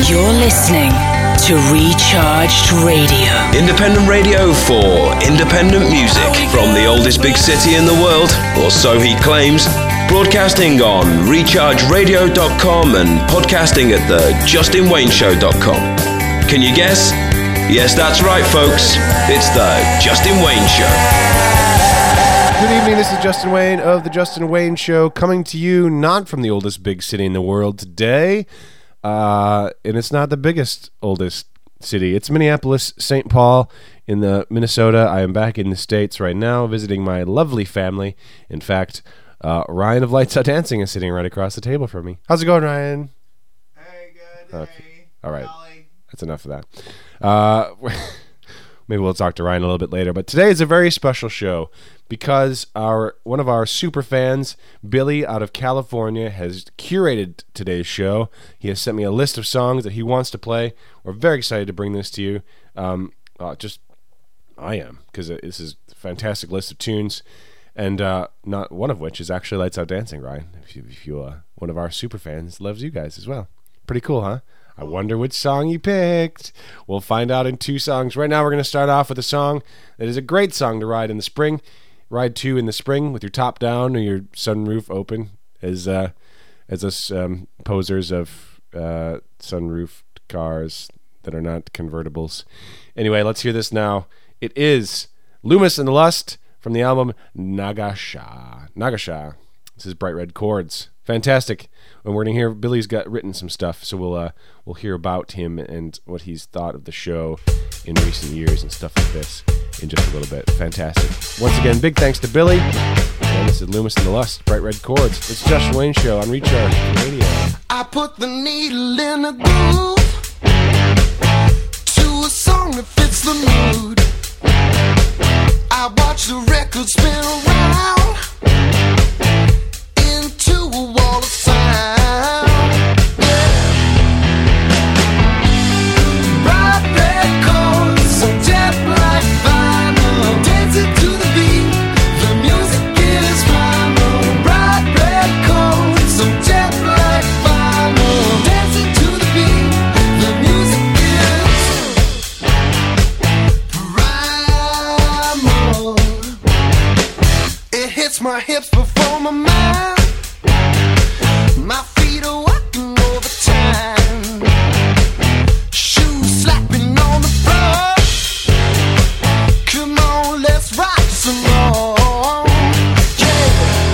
You're listening to Recharged Radio. Independent radio for independent music from the oldest big city in the world, or so he claims. Broadcasting on rechargeradio.com and podcasting at thejustinwayneshow.com. Can you guess? Yes, that's right, folks. It's the Justin Wayne Show. Good evening, this is Justin Wayne of The Justin Wayne Show, coming to you not from the oldest big city in the world today, and it's not the biggest, oldest city. It's Minneapolis, St. Paul in the Minnesota. I am back in the States right now visiting my lovely family. In fact, Ryan of Lights Out Dancing is sitting right across the table from me. How's it going, Ryan? Hey, good. Okay. Hey. All right. Golly. That's enough of that. Maybe we'll talk to Ryan a little bit later. But today is a very special show because one of our super fans, Billy out of California, has curated today's show. He has sent me a list of songs that he wants to play. We're very excited to bring this to you. I am, because this is a fantastic list of tunes, and not one of which is actually Lights Out Dancing, Ryan. If you one of our super fans loves you guys as well. Pretty cool, huh? I wonder which song he picked. We'll find out in two songs. Right now we're going to start off with a song that is a great song to ride in the spring. Ride to in the spring with your top down or your sunroof open as us posers of sunroof cars that are not convertibles. Anyway, let's hear this now. It is Loomis and the Lust from the album Nagasha. This is Bright Red Chords. Fantastic. And we're going to hear Billy's got written some stuff, so we'll hear about him and what he's thought of the show in recent years and stuff like this in just a little bit. Fantastic. Once again, big thanks to Billy. And this is Loomis and the Lust, Bright Red Chords. It's Justin Wayne Show on Recharge Radio. I put the needle in a groove to a song that fits the mood. I watch the record spin around into a wall of sound. Yeah. Bright red chords, so jet like vinyl, dancing to the beat. The music is primal. Bright red chords, so jet like vinyl, dancing to the beat. The music is primal. It hits my hips before my mind. My feet are walking over time. Shoes slapping on the floor. Come on, let's rock some more. Yeah.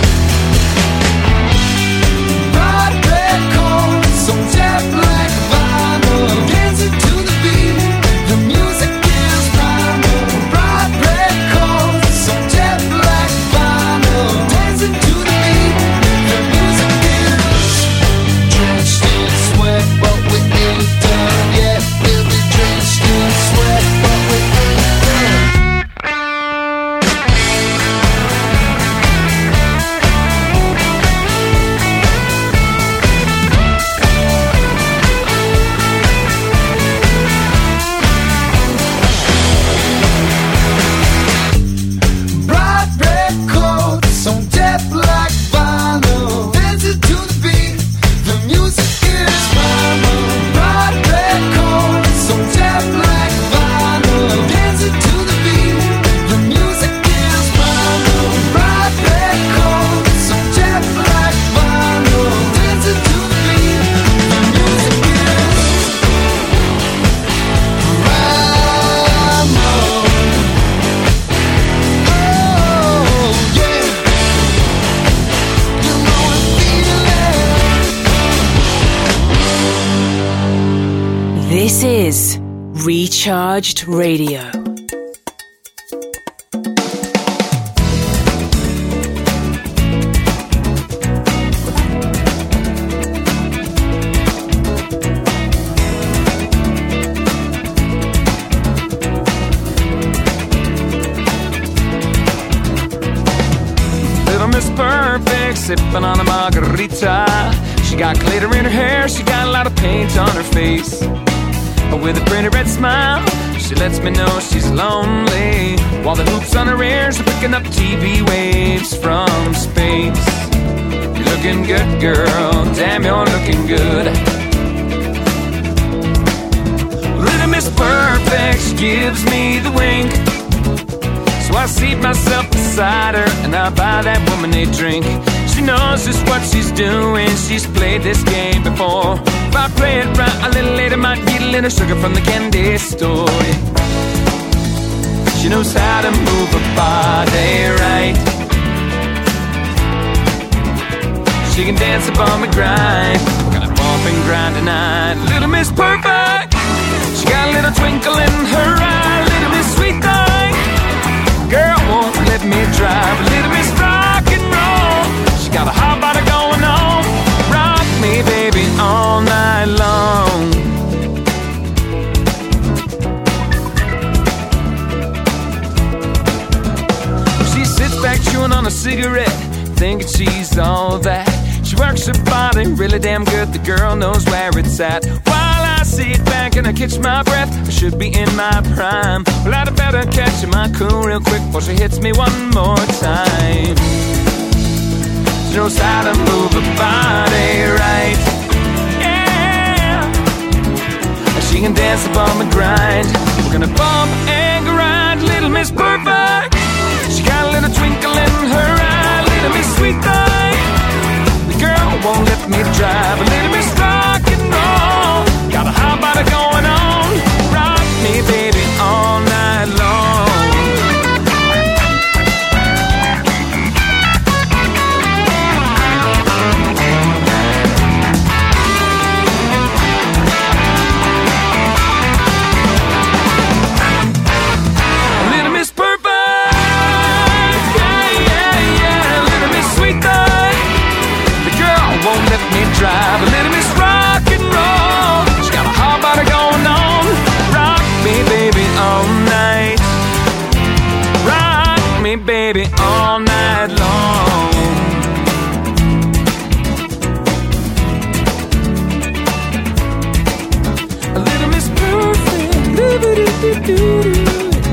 Bright red chords, so jet like vinyl, dancing to the beat. The music is primal. Bright red chords, so jet like vinyl, dancing to the beat. The music is drenched in sweat, but we ain't done yet. We'll be drenched in sweat, but we ain't done. Bright red chords, so jet like vinyl, dancing to the beat. The music is primal. Bright red chords, so jet like vinyl, dancing to the beat. The music is primal. Bright red chords, so jet like vinyl, dancing to the beat. The music is primal. Oh yeah, you know I feel it. This is Recharged Radio. Little Miss Perfect, sipping on a margarita. She got glitter in her hair, she got a lot of paint on her face. With a pretty red smile, she lets me know she's lonely, while the hoops on her ears are picking up TV waves from space. You're looking good, girl, damn, you're looking good. gives me the wink. So I seat myself beside her and I buy that woman a drink. She knows just what she's doing, she's played this game before. If I play it right, a little later might get a little sugar from the candy store. She knows how to move her body right. She can dance upon the grind. We're gonna bump and grind tonight. Little Miss Perfect, she got a little twinkle in her eye. Little Miss Sweet Thing, girl won't let me drive. Little Miss Rock and Roll, she got a hot body going on. Rock me, baby, all night long. She sits back chewing on a cigarette, thinking she's all that. She works her body really damn good, the girl knows where it's at. While I sit back and I catch my breath, I should be in my prime. Well, I'd better catch my cool real quick before she hits me one more time. She knows how to move her body right. Yeah, she can dance upon the grind. We're gonna bump and grind. Little Miss Perfect, she got a little twinkle in her eye. Little Miss Sweet Thing, the girl won't let me drive. A little Miss Rock and Roll, got a hot body going on. Rock me, baby, all night long. Little Miss Perfect, yeah, yeah, yeah. Little Miss Sweet Thing, the girl won't let me drive. A little Miss Rock and Roll, she got a hot body going on. Rock me, baby, all night. Rock me, baby, all night long. A little Miss Perfect, doo-doo-doo-doo-doo.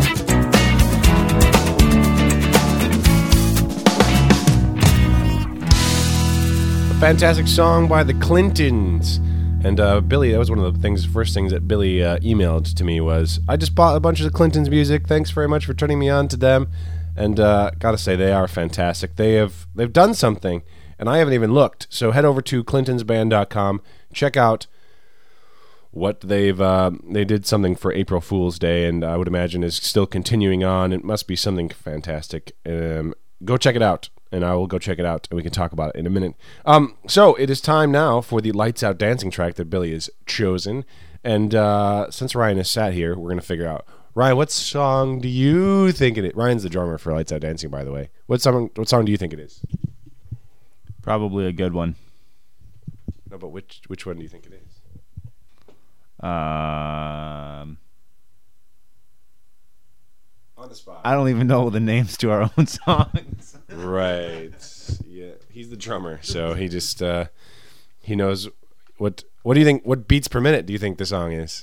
Fantastic song by the Clintons. And Billy, that was one of the first things that Billy emailed to me was, I just bought a bunch of the Clintons music. Thanks very much for turning me on to them. And gotta say, they are fantastic. They've done something, and I haven't even looked. So head over to clintonsband.com. Check out what they did something for April Fool's Day, and I would imagine is still continuing on. It must be something fantastic. Go check it out. And I will go check it out, and we can talk about it in a minute. So it is time now for the Lights Out dancing track that Billy has chosen. And since Ryan has sat here, we're going to figure out, Ryan, what song do you think it is? Ryan's the drummer for Lights Out Dancing, by the way. What song do you think it is? Probably a good one. No, but which one do you think it is? On the spot. I don't even know the names to our own songs. Right. Yeah. He's the drummer, so he just he knows what do you think, what beats per minute do you think the song is?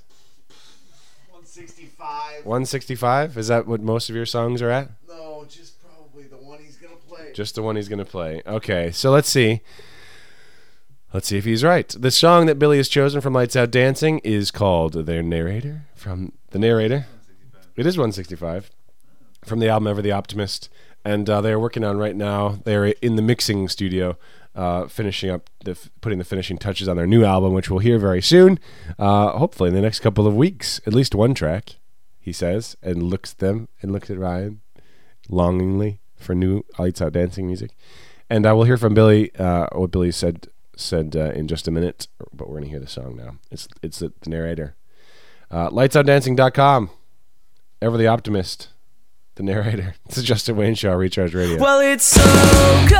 165. 165? Is that what most of your songs are at? No, just probably the one he's gonna play. Just the one he's gonna play. Okay, so let's see. Let's see if he's right. The song that Billy has chosen from Lights Out Dancing is called The Narrator, from The Narrator. It is 165. From the album Ever the Optimist, and they're working on right now. They're in the mixing studio, finishing up, putting the finishing touches on their new album, which we'll hear very soon. Hopefully in the next couple of weeks, at least one track, he says, and looks at Ryan longingly for new Lights Out Dancing music. And I will hear from Billy what Billy said in just a minute, but we're gonna hear the song now. It's the Narrator. LightsOutDancing.com. Ever the Optimist. The Narrator. It's the Justin Wayne Show, Recharge Radio. Well, it's so cold,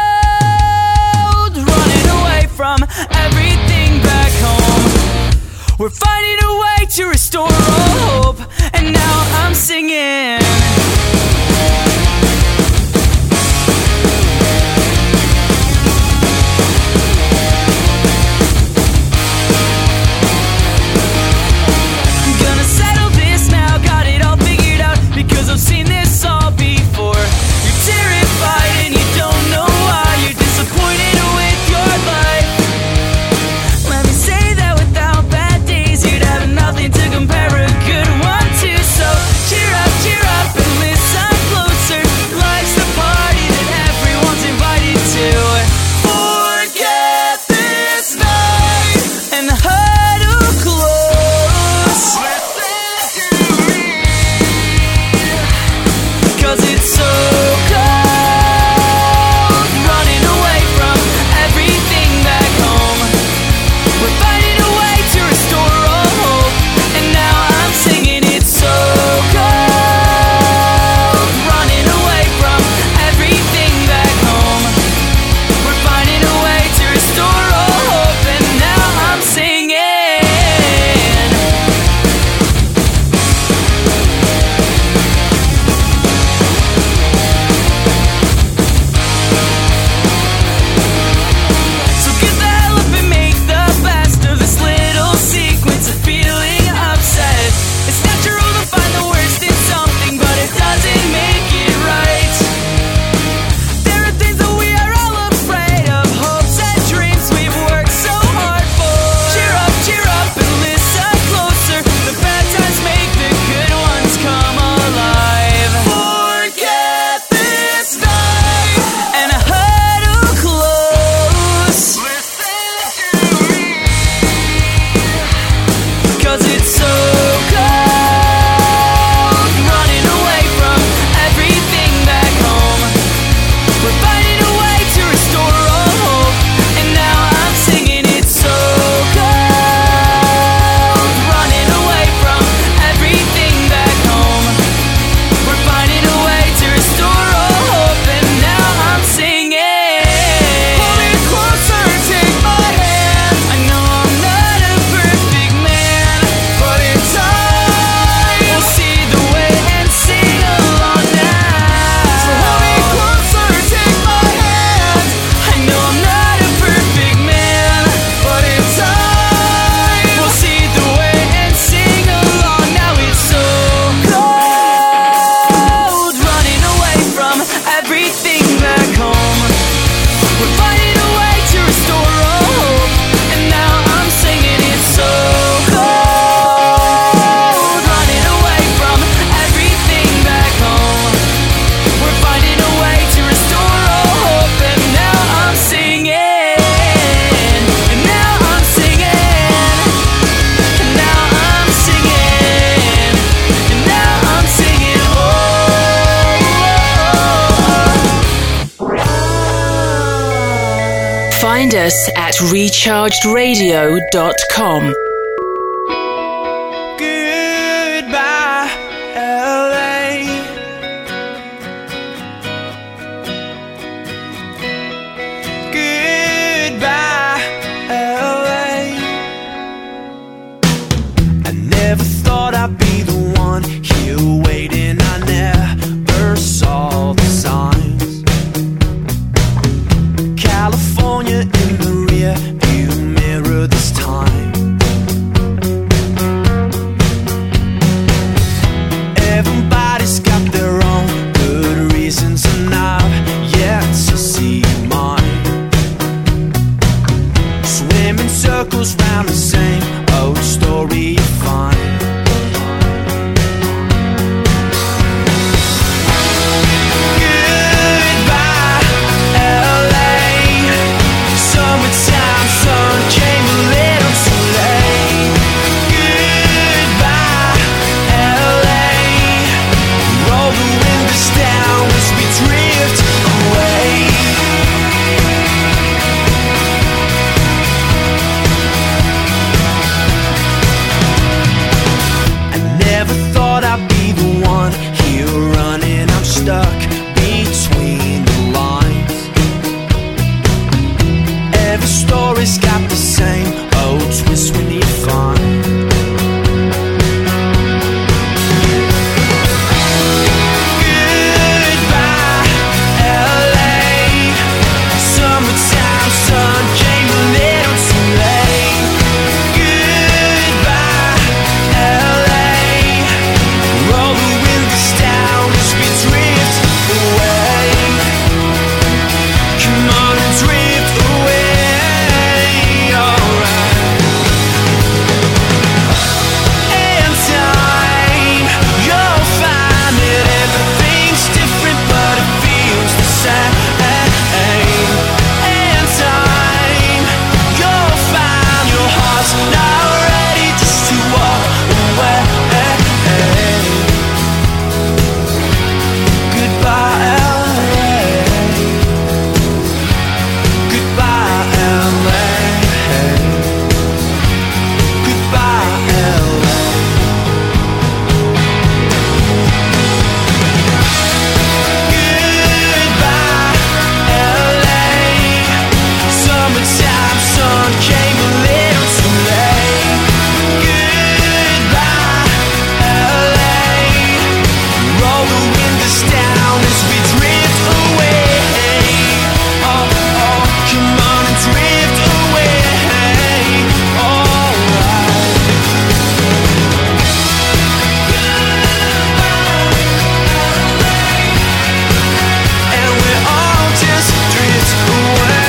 running away from everything back home. We're fighting a way to restore all hope, and now I'm singing. Gonna settle this now, got it all figured out, because I've seen this all before. You're terrified and you don't know why. You're disappointed with your life. Let me say that without bad days, you'd have nothing to compare a good one to. So Find us at rechargedradio.com. Goodbye, LA. Goodbye, LA. I never thought I'd be the one here waiting. I never saw the signs. California in the rear view mirror this time. Everybody's got their own good reasons, and I've yet to see mine. Swim in circles round the same old story you find. Goodbye, LA. Summertime sun came a little too late. Goodbye, LA. Roll the windows down as we drift away. I never thought I'd be the one here running. I'm stuck between the lines. Every story's got the same old twist when you find. Goodbye, LA. Summertime sun came a little too late. Goodbye, LA. Roll the windows down as we drift away. Come on and drift away, alright. In time, you'll find that everything's different, but it feels the same. In time, you'll find your heart's not ready just to walk away. Goodbye, LA. Goodbye, LA. Goodbye, LA. Goodbye, LA. Summertime sun came a little too late. Goodbye, LA. Roll the windows down as we drift away. Oh, oh, come on and drift away. Alright. And we all just drift away.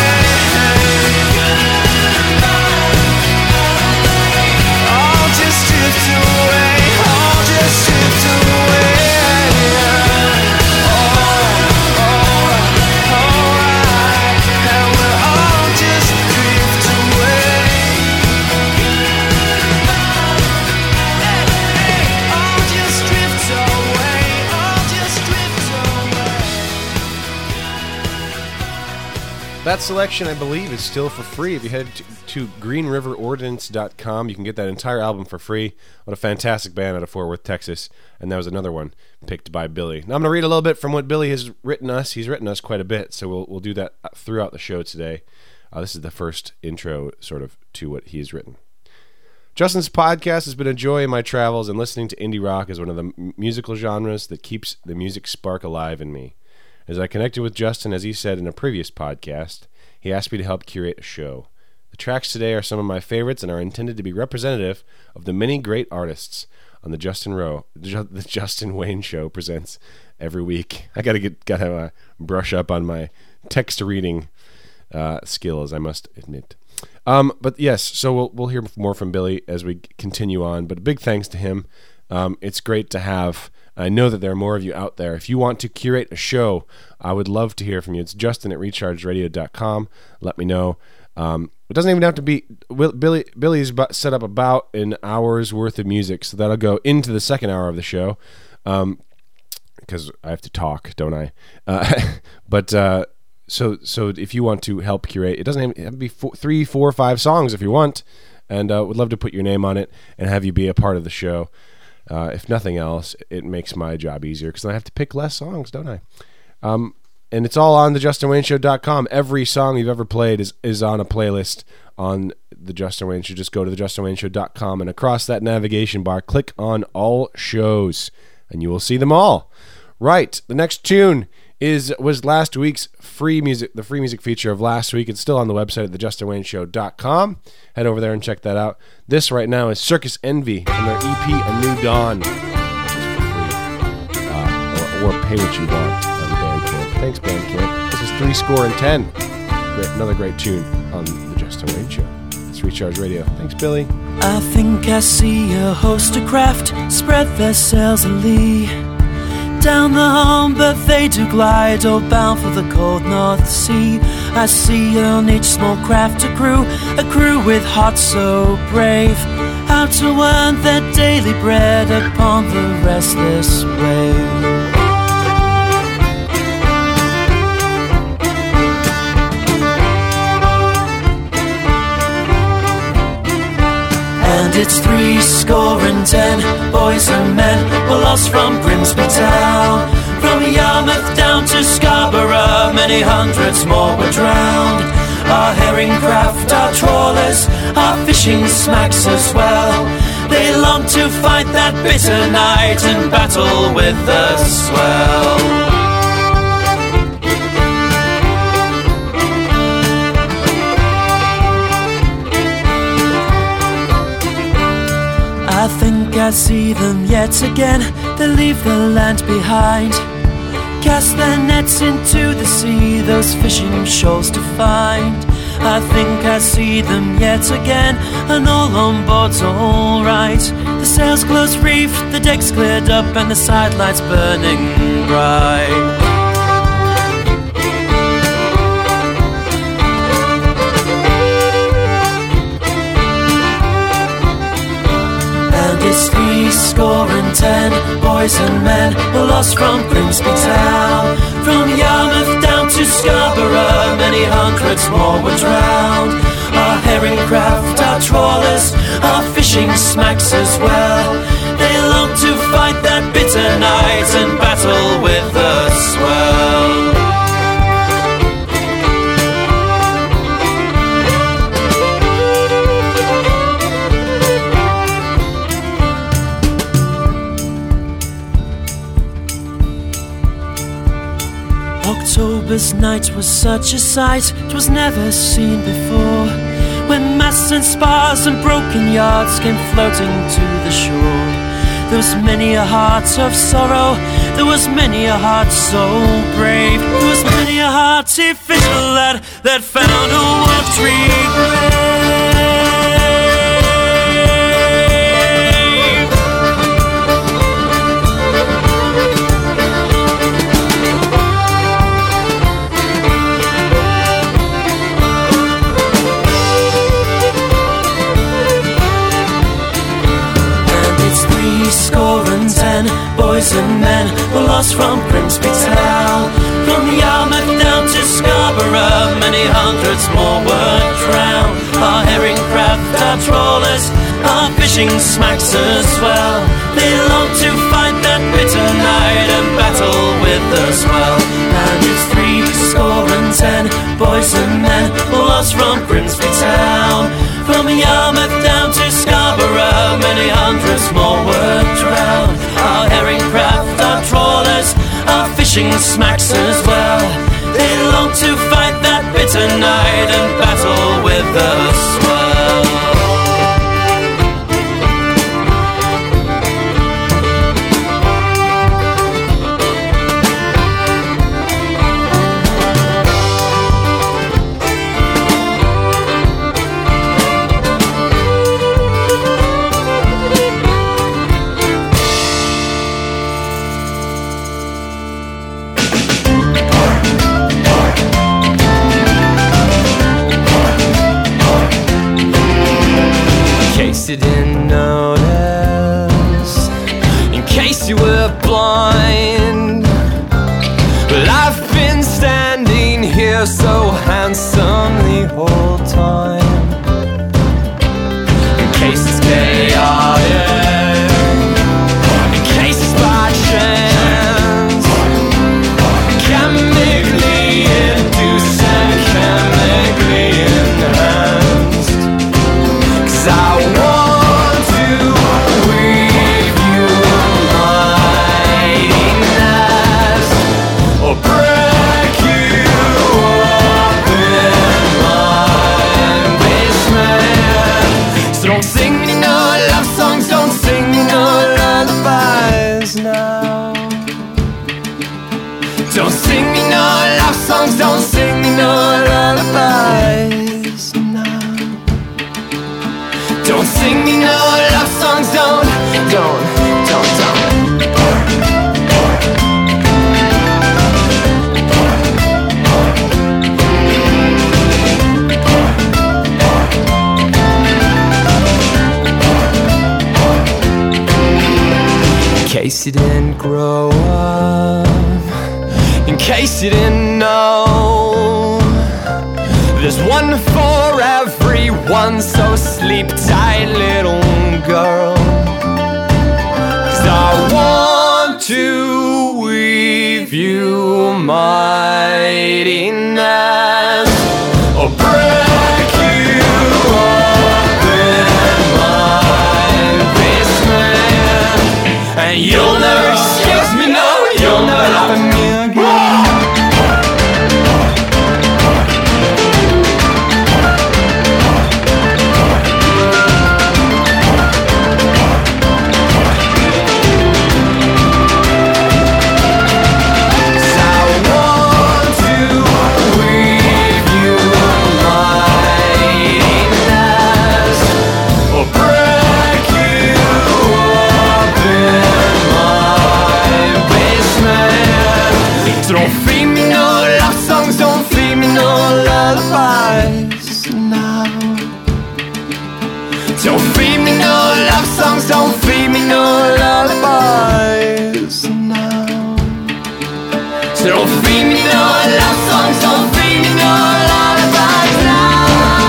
All just drift away. All just drift away. Alright. And we all just drift away. All just drift away. All just drift away. That selection, I believe, is still for free. If you head to greenriverordinance.com, you can get that entire album for free. What a fantastic band out of Fort Worth, Texas. And that was another one picked by Billy. Now I'm going to read a little bit from what Billy has written us. He's written us quite a bit, so we'll do that throughout the show today. This is the first intro sort of to what he's written. Justin's podcast has been a joy in my travels, and listening to indie rock is one of the musical genres that keeps the music spark alive in me. As I connected with Justin, as he said in a previous podcast, he asked me to help curate a show. The tracks today are some of my favorites and are intended to be representative of the many great artists on the the Justin Wayne Show presents every week. I gotta brush up on my text reading skills, I must admit. But yes, so we'll hear more from Billy as we continue on. But a big thanks to him. It's great to have. I know that there are more of you out there. If you want to curate a show, I would love to hear from you. It's Justin at rechargeradio.com. Let me know. It doesn't even have to be. Billy's set up about an hour's worth of music, so that'll go into the second hour of the show. Because I have to talk, don't I? But So if you want to help curate, it doesn't have to be 3, 4, 5 songs if you want, and would love to put your name on it and have you be a part of the show. If nothing else, it makes my job easier because I have to pick less songs, don't I? And it's all on thejustinwayneshow.com. Every song you've ever played is on a playlist on the Justin Wayne Show. Just go to thejustinwayneshow.com, and across that navigation bar, click on all shows, and you will see them all. Right, the next tune was last week's free music, the free music feature of last week. It's still on the website at thejustinwayneshow.com. Head over there and check that out. This right now is Circus Envy from their EP A New Dawn, which is for free, or pay what you want on Bandcamp. Thanks, Bandcamp. This is 310. Another great tune on the Justin Wayne Show. It's Recharge Radio. Thanks, Billy. I think I see a host of craft spread their sails a lee. Down the Humber they do glide, all bound for the cold North Sea. I see on each small craft a crew with hearts so brave, out to earn their daily bread upon the restless wave. And it's 70 boys and men were lost from Grimsby town. From Yarmouth down to Scarborough, many hundreds more were drowned. Our herring craft, our trawlers, our fishing smacks as well, they long to fight that bitter night and battle with the swell. I think I see them yet again. They leave the land behind, cast their nets into the sea, those fishing shoals to find. I think I see them yet again, and all on board's alright. The sails close reefed, the decks cleared up, and the sidelights burning bright. It's 70 boys and men were lost from Grimsby town. From Yarmouth down to Scarborough, many hundreds more were drowned. Our herring craft, our trawlers, our fishing smacks as well, they long to fight that bitter night and battle with the swell. October's night was such a sight 'twas never seen before, when masts and spars and broken yards came floating to the shore. There was many a heart of sorrow, there was many a heart so brave, there was many a artificial lad that found a watery grave. Boys and men were lost from Grimsby town. From Yarmouth down to Scarborough, many hundreds more were drowned. Our herring craft, our trawlers, our fishing smacks as well, they long to fight that bitter night and battle with the swell. And it's 70 boys and men were lost from Grimsby town. From Yarmouth down to Scarborough, many hundreds more were drowned. Our herring craft, our trawlers, our fishing smacks as well, they long to fight that bitter night and battle with the swell. You didn't notice, in case you were blind, but I've been standing here so handsome the whole time. In case it's chaotic, in case it's by chance, chemically induced and chemically enhanced. 'Cause I want to weave you my nest, or break you up in my basement. So don't sing me no love songs, don't sing me no lullabies now. Don't sing me no love songs, don't sing me no lullabies now. Don't sing me no love songs, don't. In case you didn't grow up, in case you didn't know, there's one for everyone, so sleep tight, little girl. 'Cause I want to weave you mighty nest, or break you up in my basement. And you'll never excuse me, no, you'll never laugh at me again. So don't feed me no love songs, don't feed me no lullabies now. Don't feed me no love songs, don't feed me no lullabies now. So don't feed me no love songs, don't feed me no lullabies now.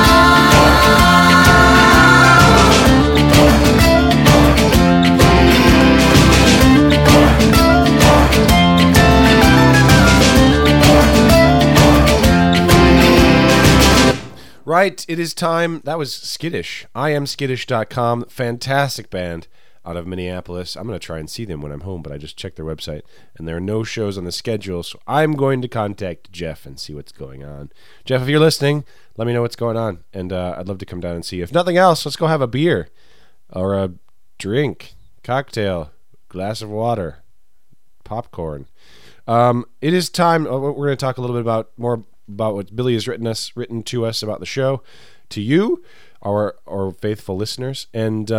Right, it is time. That was Skittish. IamSkittish.com. Fantastic band out of Minneapolis. I'm going to try and see them when I'm home, but I just checked their website, and there are no shows on the schedule, so I'm going to contact Jeff and see what's going on. Jeff, if you're listening, let me know what's going on, and I'd love to come down and see you. If nothing else, let's go have a beer, or a drink, cocktail, glass of water, popcorn. It is time. We're going to talk a little bit about what Billy has written to us about the show, to you, our faithful listeners, and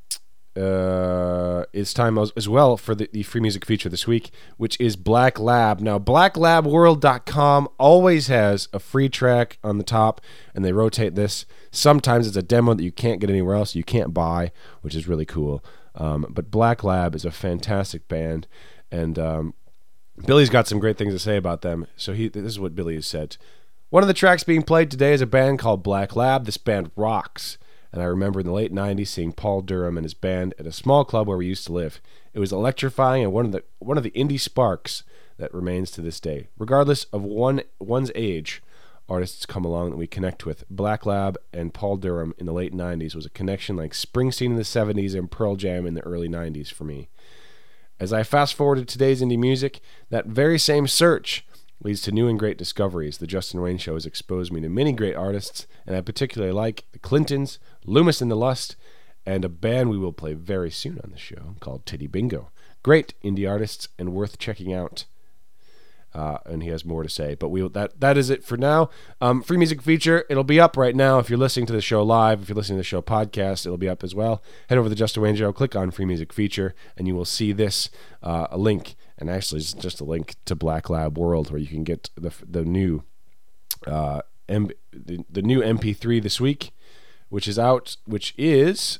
it's time as well for the free music feature this week, which is Black Lab. Now, blacklabworld.com always has a free track on the top, and they rotate this. Sometimes it's a demo that you can't get anywhere else, you can't buy, which is really cool. But Black Lab is a fantastic band, and Billy's got some great things to say about them. So this is what Billy has said. One of the tracks being played today is a band called Black Lab. This band rocks. And I remember in the late 90s seeing Paul Durham and his band at a small club where we used to live. It was electrifying and one of the indie sparks that remains to this day. Regardless of one's age, artists come along that we connect with. Black Lab and Paul Durham in the late 90s was a connection like Springsteen in the 70s and Pearl Jam in the early 90s for me. As I fast forward to today's indie music, that very same search leads to new and great discoveries. The Justin Wayne Show has exposed me to many great artists, and I particularly like the Clintons, Loomis and the Lust, and a band we will play very soon on the show called Titty Bingo. Great indie artists and worth checking out. And he has more to say, but that is it for now. Free music feature, it'll be up right now. If you're listening to the show live, if you're listening to the show podcast, it'll be up as well. Head over to the Justin Wayne Show, click on free music feature, and you will see this a link, and actually it's just a link to Black Lab World, where you can get the new the new MP3 this week, which is out, which is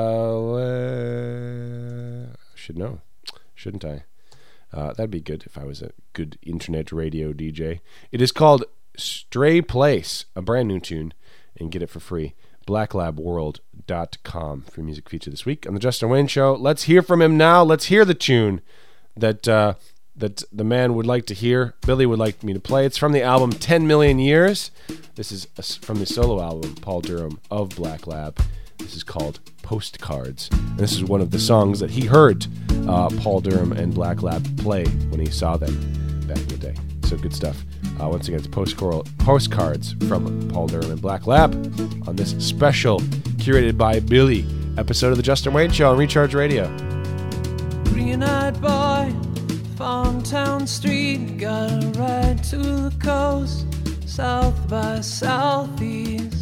should know, shouldn't I? That'd be good if I was a good internet radio DJ. It is called Stray Place, a brand new tune, and get it for free. blacklabworld.com for your music feature this week on the Justin Wayne Show. Let's hear from him now. Let's hear the tune that the man would like to hear. Billy would like me to play. It's from the album 10 Million Years. This is from the solo album, Paul Durham of Black Lab. This is called Postcards. And this is one of the songs that he heard Paul Durham and Black Lab play when he saw them back in the day. So good stuff. Once again, it's Postcards from Paul Durham and Black Lab on this special, curated by Billy, episode of the Justin Wayne Show on Recharge Radio. Green-eyed boy, Farmtown Street, got a ride to the coast, south by southeast.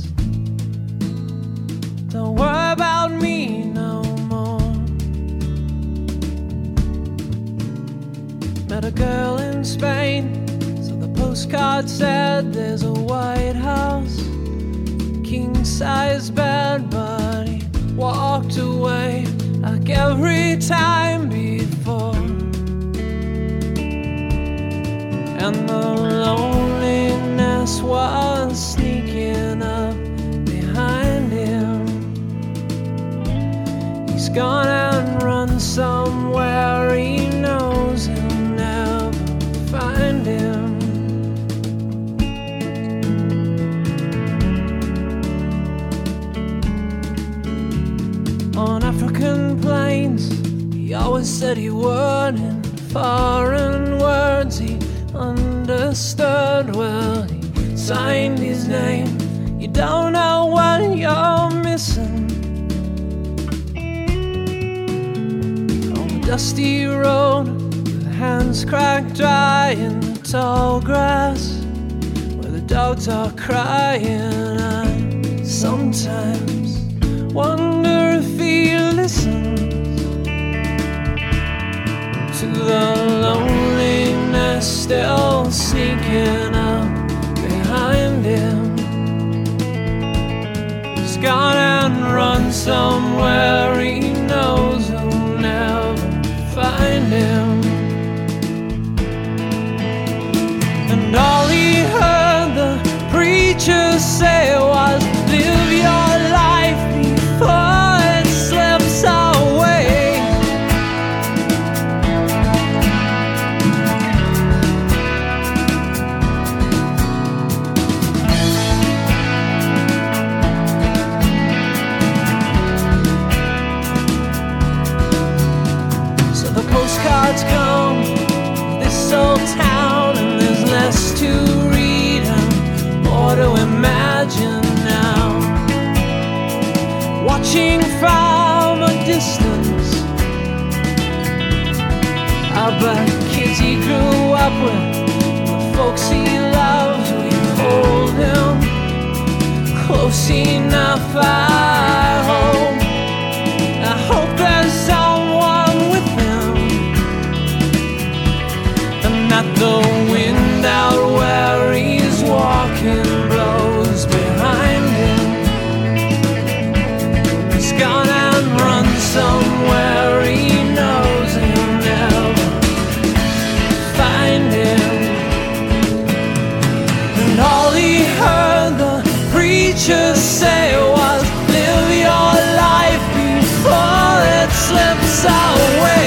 Don't worry about me no more. Met a girl in Spain, so the postcard said there's a White House, king-size bed, but he walked away like every time before. And the loneliness was sneaking up behind him. He's gone and run somewhere he knows he'll never find him. On African plains, he always said he would. In foreign words he understood. Well, he signed his name. You don't know what you're missing. On the dusty road, with hands cracked dry in the tall grass, where the dogs are crying, I sometimes wonder if he listens to the loneliness still sneaking up behind him. He's gone and run somewhere he knows he'll never find him. And all he heard the preacher say was, live your life before it slips away. So the postcards come to this old town, and there's less to read and more to imagine now. Watching from a distance, I bet kids he grew up with, the folks he loves, we hold him close enough. I hope there's someone with him, and that the wind out where he's walking blows behind him. He's gone and run somewhere he knows he'll never find him. And all he heard the preacher say was, live your life before it slips away.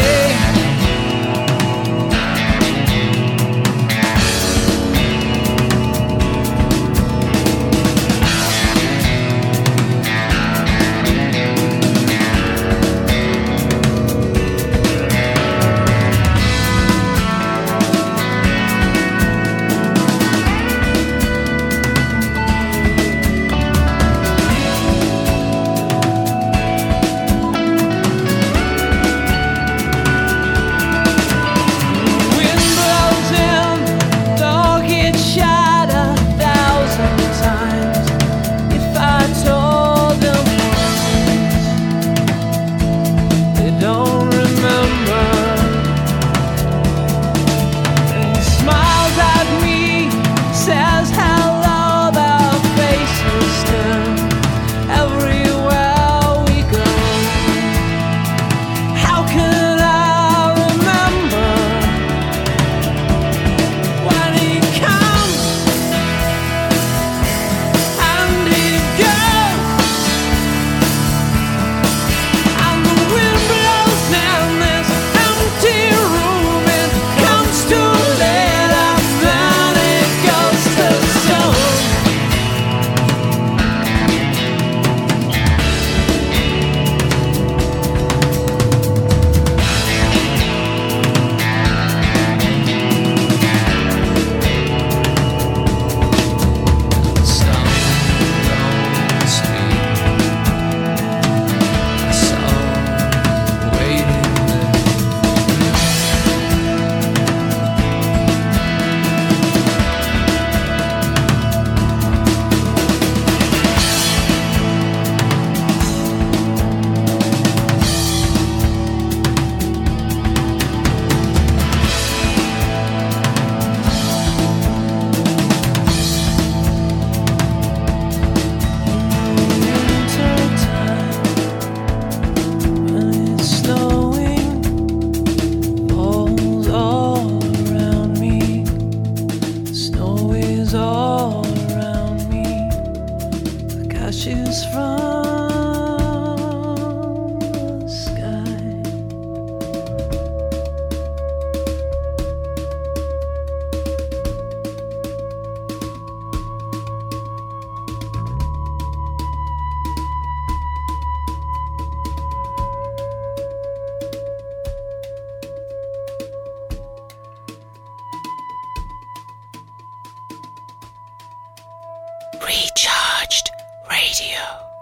Recharged Radio.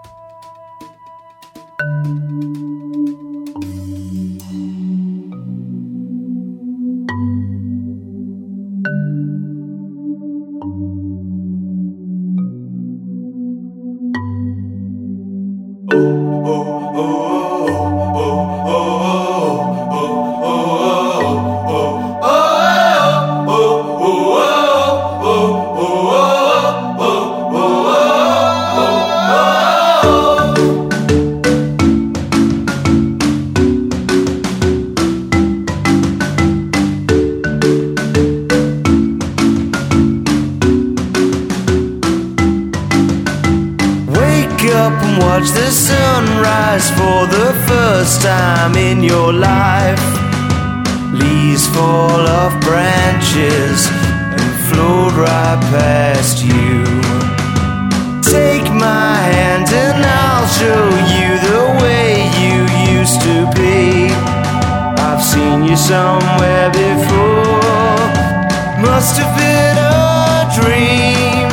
Watch the sunrise for the first time in your life. Leaves fall off branches and float right past you. Take my hand and I'll show you the way you used to be. I've seen you somewhere before. Must have been a dream.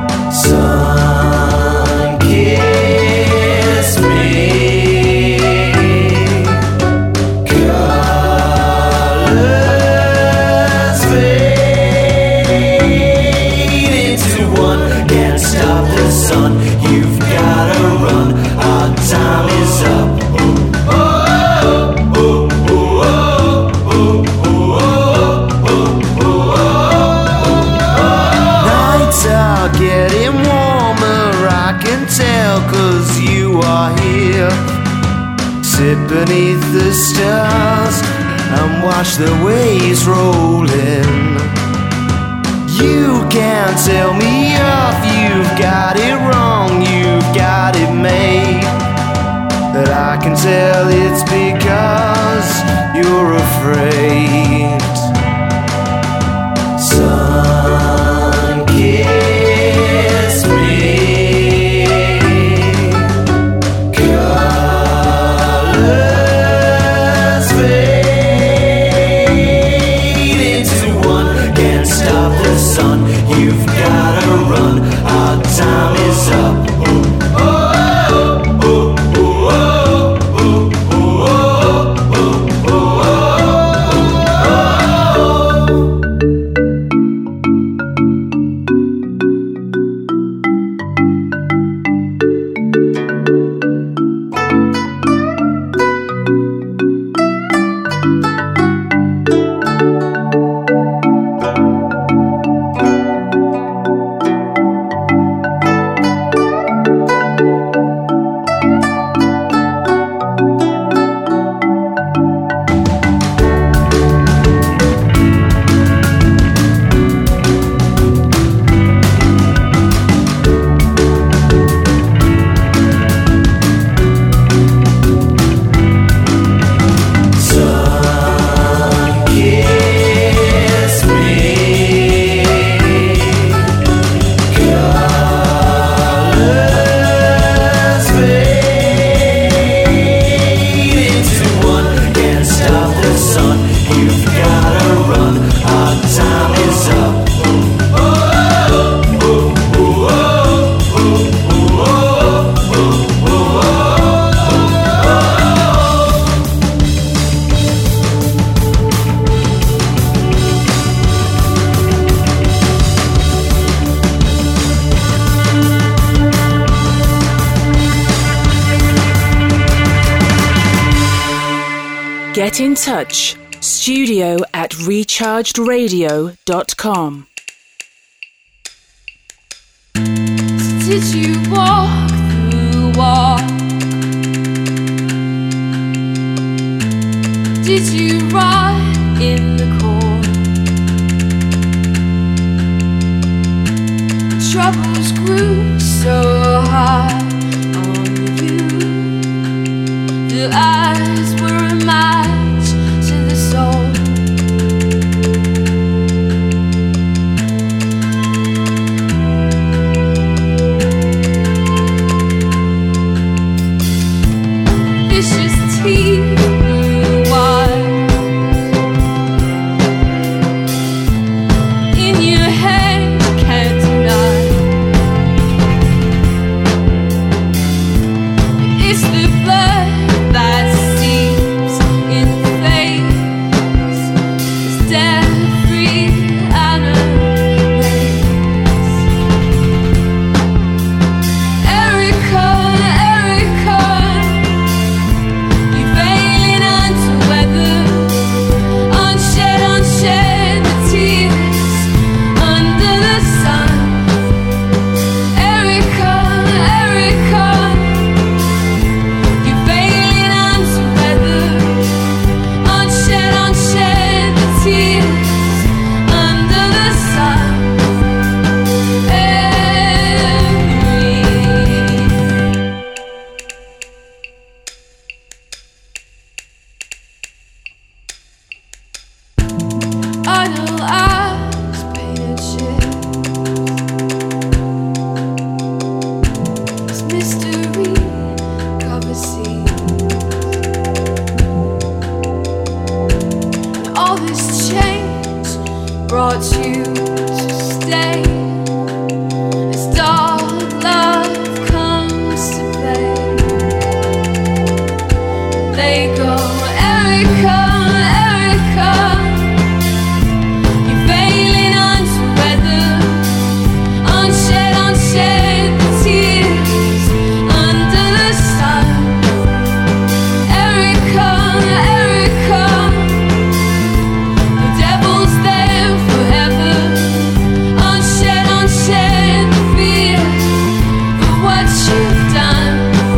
Sun kiss me. Colors fade into one. Can't stop the sun. You've gotta run. Our time is up. Getting warmer, I can tell, 'cause you are here. Sit beneath the stars and watch the waves roll in. You can't tell me off, you've got it wrong, you've got it made. But I can tell it's because you're afraid. Sun kiss me. Colors fade into one. Can't stop the sun. You've gotta run. Our time is up. Get in touch. studio@rechargedradio.com. Did you walk the walk? Did you ride in the cold? Troubles grew so high on you. The eyes were a match to the soul. Vicious teeth grew wide. In your head, can't deny. they go. Erica, Erica, you're failing onto weather, unshed the tears under the sun. Erica, Erica, the devil's there forever, unshed the fear of what you've done.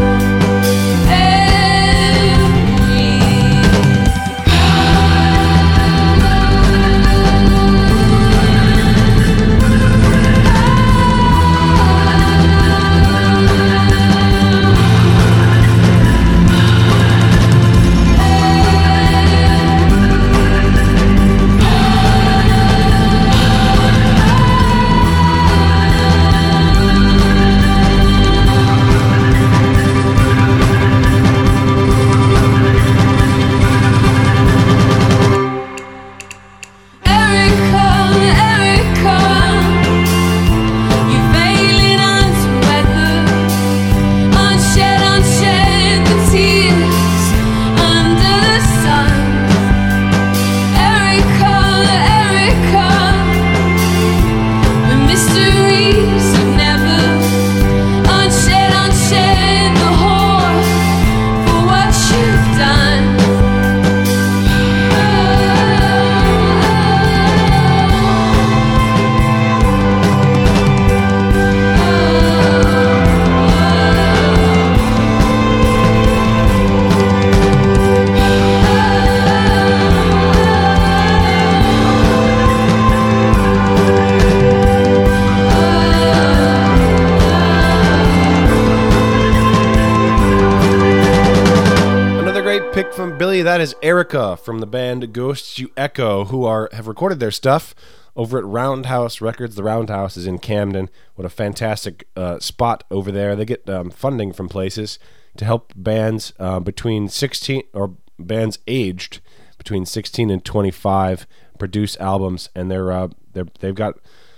Pick from Billy. That is Erica from the band Ghosts You Echo, who have recorded their stuff over at Roundhouse Records. The Roundhouse is in Camden. What a fantastic spot over there. They get funding from places to help bands between 16 or bands aged between 16 and 25 produce albums, and they've got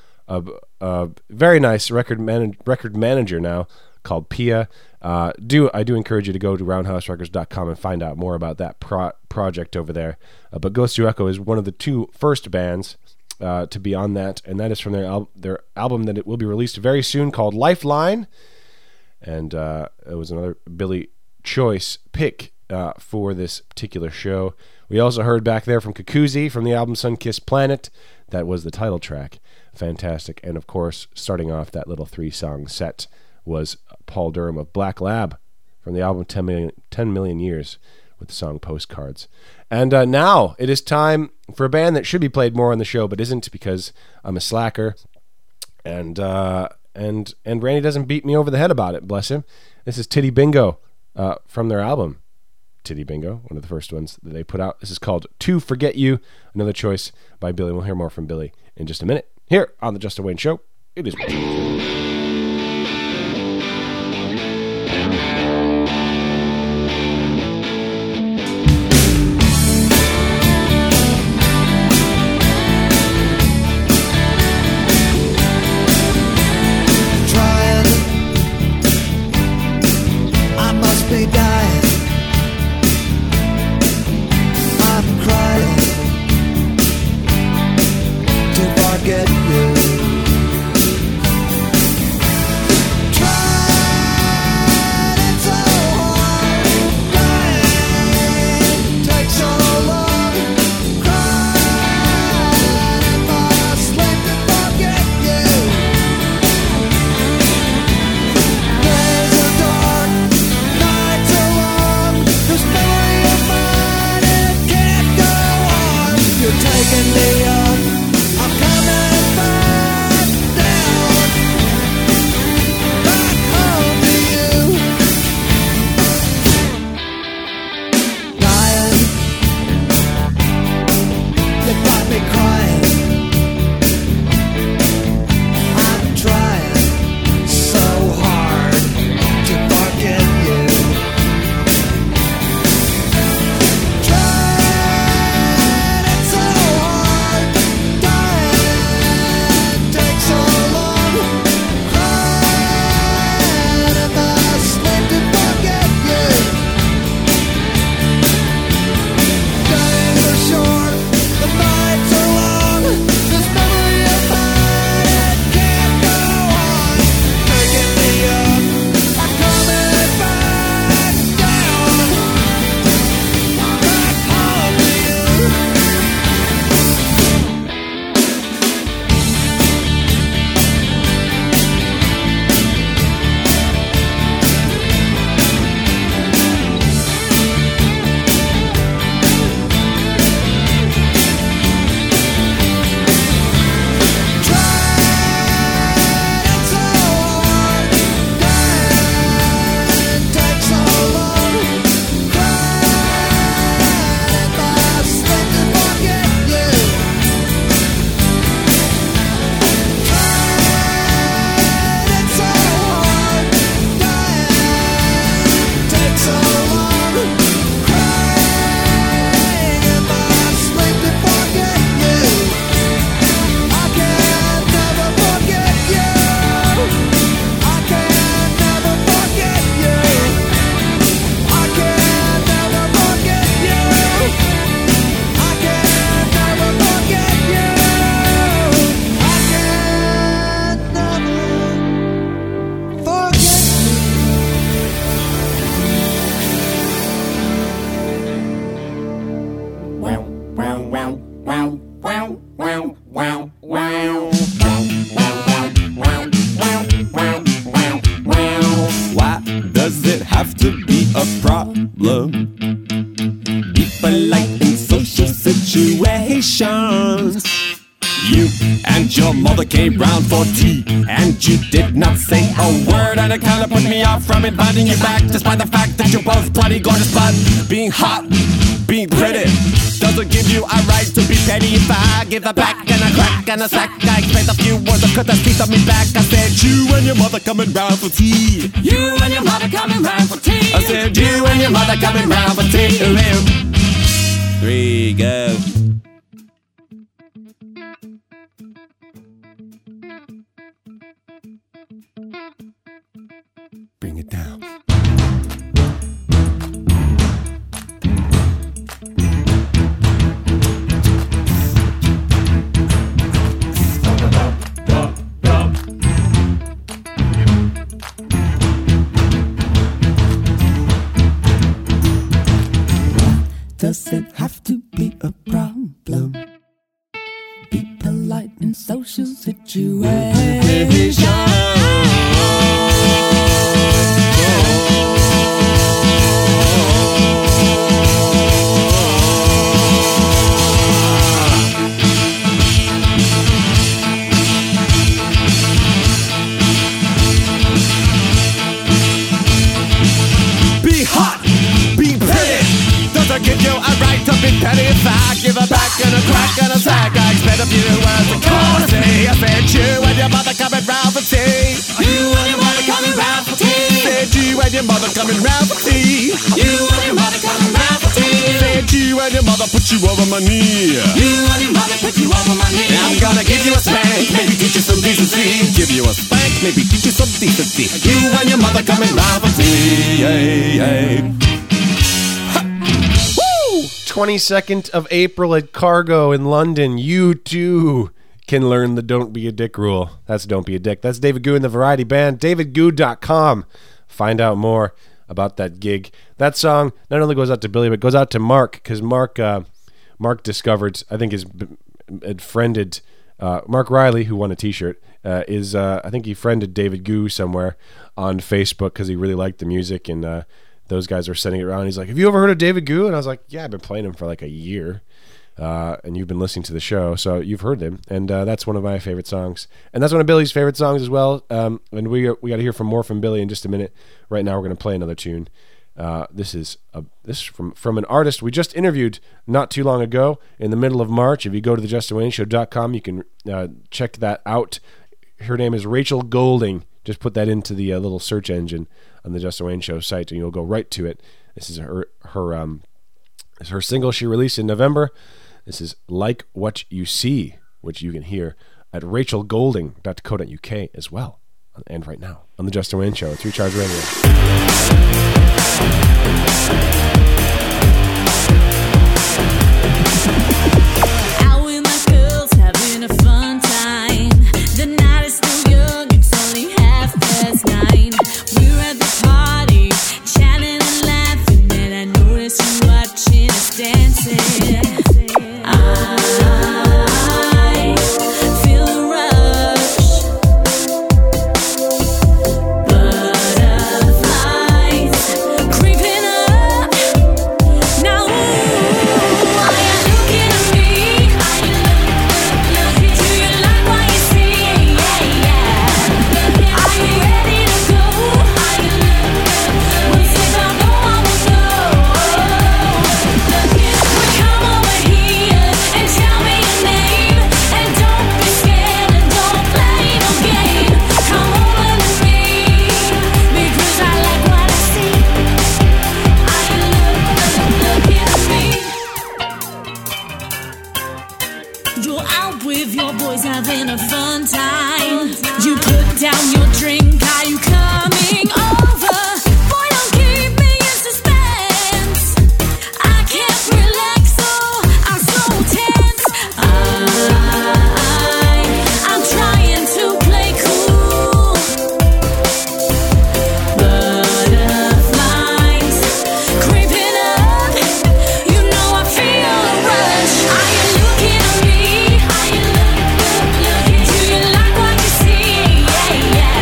a very nice record manager now called Pia. I do encourage you to go to roundhouserecords.com and find out more about that project over there. But Ghosts You Echo is one of the two first bands to be on that, and that is from their album that it will be released very soon called Lifeline. And it was another Billy choice pick for this particular show. We also heard back there from Kakuzi from the album Sunkissed Planet. That was the title track. Fantastic. And of course, starting off that little 3-song set was Paul Durham of Black Lab from the album 10 Million Years with the song Postcards. And now it is time for a band that should be played more on the show but isn't, because I'm a slacker, and Randy doesn't beat me over the head about it, bless him. This is Titty Bingo from their album Titty Bingo, one of the first ones that they put out. This is called To Forget You, another choice by Billy. We'll hear more from Billy in just a minute here on the Justin Wayne Show. It is be dying. I'm crying to forget you. polite in social situations. You and your mother came round for tea, and you did not say a word, and it kinda put me off from inviting you back, despite the fact that you're both bloody gorgeous. But being hot, being pretty, doesn't give you a right to be petty. If I give a back and a crack and a sack, I expect a few words of courtesy to me back. I said, you and your mother coming round for tea. You and your mother coming round for tea. I said, you and your mother coming round for tea. 3, go. Bring it down. Does it have to be a problem? Be polite in social situations. Be hot, be pretty, doesn't give you a right to be petty. If I give a back and a crack and a sack, I expect a few words of courtesy. I said you and your mother coming round for tea. You and your mother coming round for tea. Said you and your mother coming round for tea. You and your mother coming round for tea. Said you and your mother put you over my knee. You and your mother put you over my knee. I'm gonna give you a spank, maybe teach you some decency. Give you a spank, maybe teach you some decency. You and your mother coming round for tea. Hey, hey. 22nd of April at Cargo in London. You too can learn the Don't Be a Dick rule. That's Don't Be a Dick. That's David Goo and the Variety Band. DavidGoo.com. Find out more about that gig. That song not only goes out to Billy, but goes out to Mark, because Mark discovered, I think, had friended Mark Riley, who won a T-shirt. I think he friended David Goo somewhere on Facebook because he really liked the music, and those guys were sending it around. He's like, have you ever heard of David Goo? And I was like, yeah, I've been playing him for like a year. And you've been listening to the show, so you've heard him. And that's one of my favorite songs. And that's one of Billy's favorite songs as well. And we got to hear from more from Billy in just a minute. Right now we're going to play another tune. This is from an artist we just interviewed not too long ago in the middle of March. If you go to thejustinwayneshow.com, you can check that out. Her name is Rachel Golding. Just put that into the little search engine on the Justin Wayne Show site, and you'll go right to it. This is her single she released in November. This is Like What You See, which you can hear at rachelgolding.co.uk as well. And right now on the Justin Wayne Show, it's Recharge Radio. Out with my girls, having a fun time. The night is still young, it's only 9:30. We're at the party, chatting and laughing, and I notice you watching us dancing. I feel a rush, butterflies creeping up. Now, are you looking at me? Do you like what you see? Are you ready to go? We said I know I will go. Come over here and tell me your name, and don't be scared and don't play no game. Come over to me, because I like what I see. Are you looking at me? You're out with your boys having a fun time. You put down your drink, are you coming over? Boy, don't keep me in suspense. I can't relax, oh, I'm so tense. I'm trying to play cool. Butterflies creeping up. You know I feel a rush. Are you looking at me? Do you like what you see?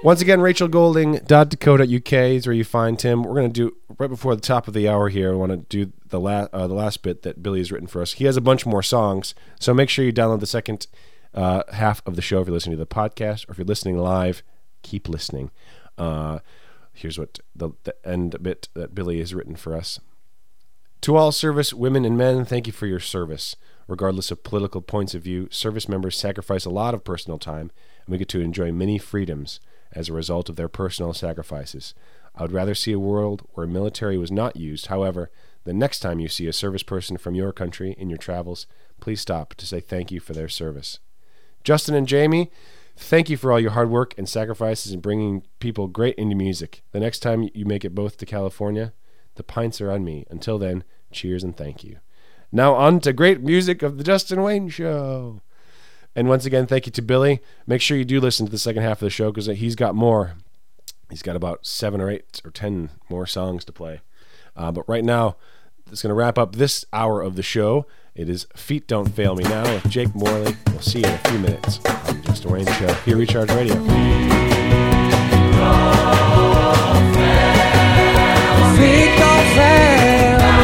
Once again, rachelgolding.co.uk is where you find Tim. We're going to do, right before the top of the hour here, I want to do the last bit that Billy has written for us. He has a bunch more songs, so make sure you download the second half of the show if you're listening to the podcast, or if you're listening live, keep listening. Here's what the end bit that Billy has written for us. To all service women and men, thank you for your service. Regardless of political points of view, service members sacrifice a lot of personal time, and we get to enjoy many freedoms as a result of their personal sacrifices. I would rather see a world where military was not used. However, the next time you see a service person from your country in your travels, please stop to say thank you for their service. Justin and Jamie, thank you for all your hard work and sacrifices in bringing people great indie music. The next time you make it both to California, the pints are on me. Until then, cheers and thank you. Now on to great music of the Justin Wayne Show. And once again, thank you to Billy. Make sure you do listen to the second half of the show because he's got more. He's got about 7 or 8 or 10 more songs to play. But right now, it's going to wrap up this hour of the show. It is Feet Don't Fail Me Now with Jake Morley. We'll see you in a few minutes on the Justin Wayne Show here at Recharge Radio. Feet don't fail me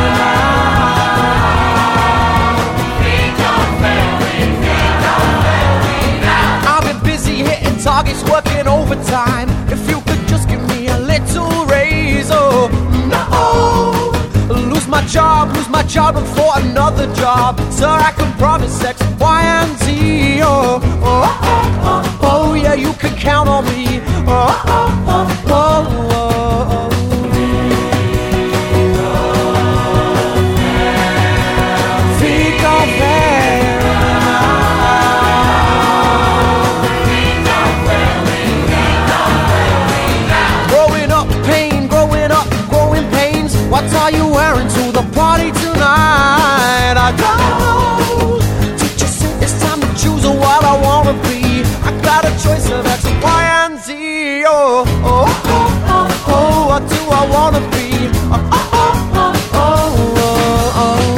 now. I've been busy hitting targets, working overtime. If you could just give me a little raise, oh no. Lose my job before another job. Sir, I can promise X, Y, and Z. Oh, oh, oh, oh, oh, yeah, you can count on me. Oh, oh, oh, oh, oh, oh. Feet don't fail now. Growing up pain, growing pains. What are you wearing to the party tonight? I don't know. Teacher said it's time to choose what I wanna be. I got a choice of X, Y, and Z. Oh, oh, oh, oh, oh. What do I wanna be? Oh, oh, oh, oh, oh, oh.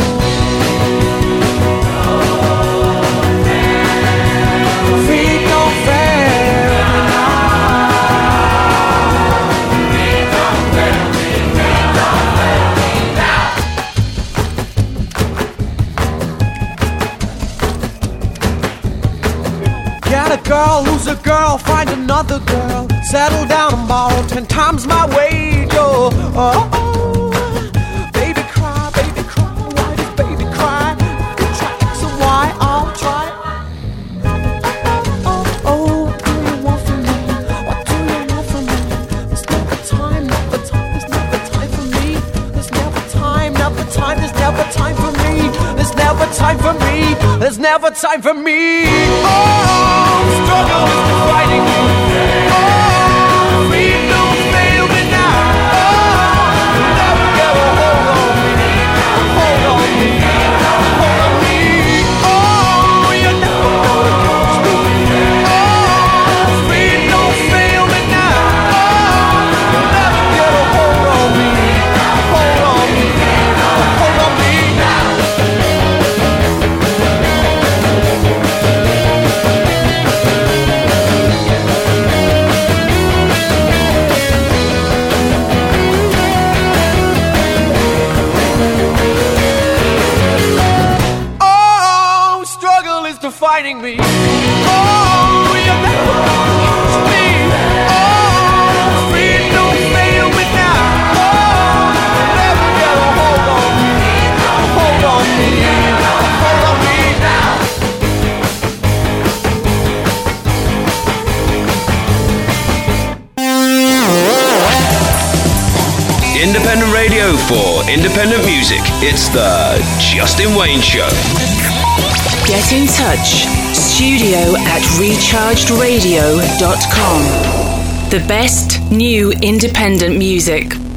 Feet don't fail me now. Get a girl, lose a girl, find another girl. Settle down and borrow 10 times my wage. Oh, oh, oh. Baby cry, why does baby cry? You try X and Y, I'll try. Oh, oh, what do you want from me? What do you want from me? There's never time, there's never time for me. There's never time, there's never time for me. There's never time for me. There's never time for me. Oh, struggle is fighting me. Oh, feet don't fail me now. Oh, never get a hold on me. Hold on me. Hold on me. Oh, you're never gonna catch me. Oh, feet don't fail me now. Oh, never get a hold on me. Hold on me. Hold on me now. Oh, struggle is defining me. Oh, you're never gonna catch me. Oh, feet don't fail me now. Oh, never get a hold on me. Hold on me. Hold on me now. Independent radio for independent music. It's the Justin Wayne Show. Get in touch. Studio@rechargedradio.com. The best new independent music.